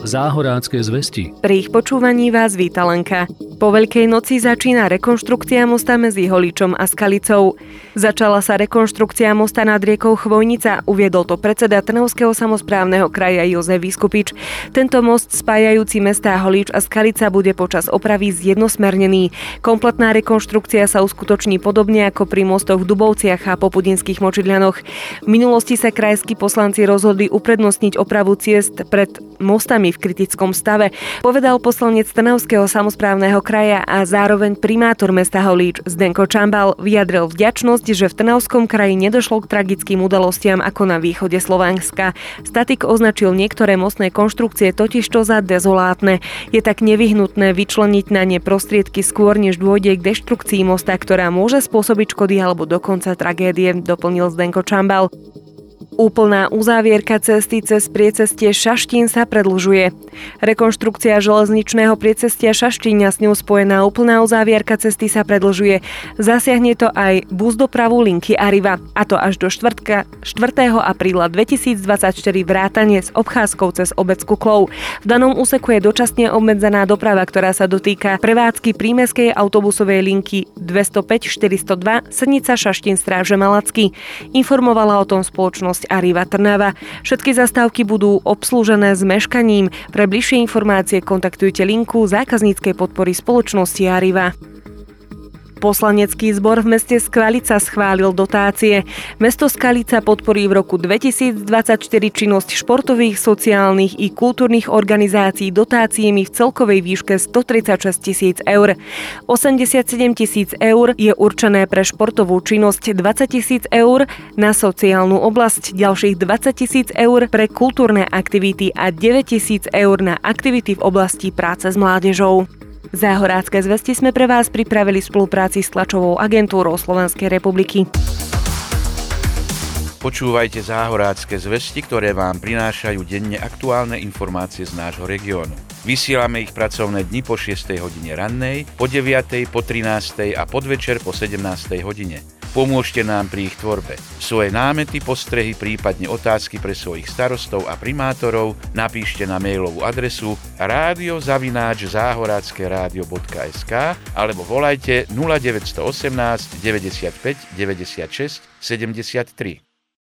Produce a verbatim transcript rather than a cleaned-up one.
Záhorácke zvesti. Pri ich počúvaní vás víta Lenka. Po Veľkej noci začína rekonštrukcia mosta medzi Holíčom a Skalicou. Začala sa rekonštrukcia mosta nad riekou Chvojnica, uviedol to predseda Trnavského samosprávneho kraja Jozef Vyskupič. Tento most spájajúci mestá Holíč a Skalica bude počas opravy zjednosmernený. Kompletná rekonštrukcia sa uskutoční podobne ako pri mostoch v Dubovciach a Popudinských Močidľanoch. V minulosti sa krajskí poslanci rozhodli uprednostniť opravu ciest pred mostami v kritickom stave, povedal poslanec Trnavského samosprávneho kraja a zároveň primátor mesta Holíč Zdenko Čambal vyjadril vďačnosť, že v Trnavskom kraji nedošlo k tragickým udalostiam ako na východe Slovenska. Statik označil niektoré mostné konštrukcie totižto za dezolátne. Je tak nevyhnutné vyčleniť na ne prostriedky skôr, než dôjde k deštrukcii mosta, ktorá môže spôsobiť škody alebo dokonca tragédie, doplnil Zdenko Čambal. Úplná uzávierka cesty cez priecestie Šaštín sa predĺžuje. Rekonštrukcia železničného priecestia Šaštín a s ňou spojená úplná uzávierka cesty sa predĺžuje. Zasiahne to aj busdopravu linky Arriva, a to až do štvrtka štvrtého apríla dvetisícdvadsaťštyri vrátane s obchádzkou cez obec Kuklov. V danom úseku je dočasne obmedzená doprava, ktorá sa dotýka prevádzky prímestskej autobusovej linky dvestopäť štyridsaťdva Srnica Šaštín Stráže Malacky. Informovala o tom spoločnosť Arriva Trnava. Všetky zastávky budú obslúžené s meškaním. Pre bližšie informácie kontaktujte linku zákazníckej podpory spoločnosti Arriva. Poslanecký zbor v meste Skalica schválil dotácie. Mesto Skalica podporí v roku dvetisícdvadsaťštyri činnosť športových, sociálnych i kultúrnych organizácií dotáciami v celkovej výške stotridsaťšesť tisíc eur. osemdesiatsedem tisíc eur je určené pre športovú činnosť, dvadsať tisíc eur na sociálnu oblasť, ďalších dvadsať tisíc eur pre kultúrne aktivity a deväť tisíc eur na aktivity v oblasti práce s mládežou. Záhorácke zvesti sme pre vás pripravili v spolupráci s tlačovou agentúrou Slovenskej republiky. Počúvajte Záhorácke zvesti, ktoré vám prinášajú denne aktuálne informácie z nášho regiónu. Vysielame ich pracovné dni po šiestej hodine rannej, po deviatej, po trinástej a podvečer po sedemnástej hodine. Pomôžte nám pri ich tvorbe. Svoje námety, postrehy, prípadne otázky pre svojich starostov a primátorov napíšte na mailovú adresu rádio zavináč záhorácke rádio bodka es ká alebo volajte nula deväť jedna osem deväťdesiatpäť deväťdesiatšesť sedemdesiattri.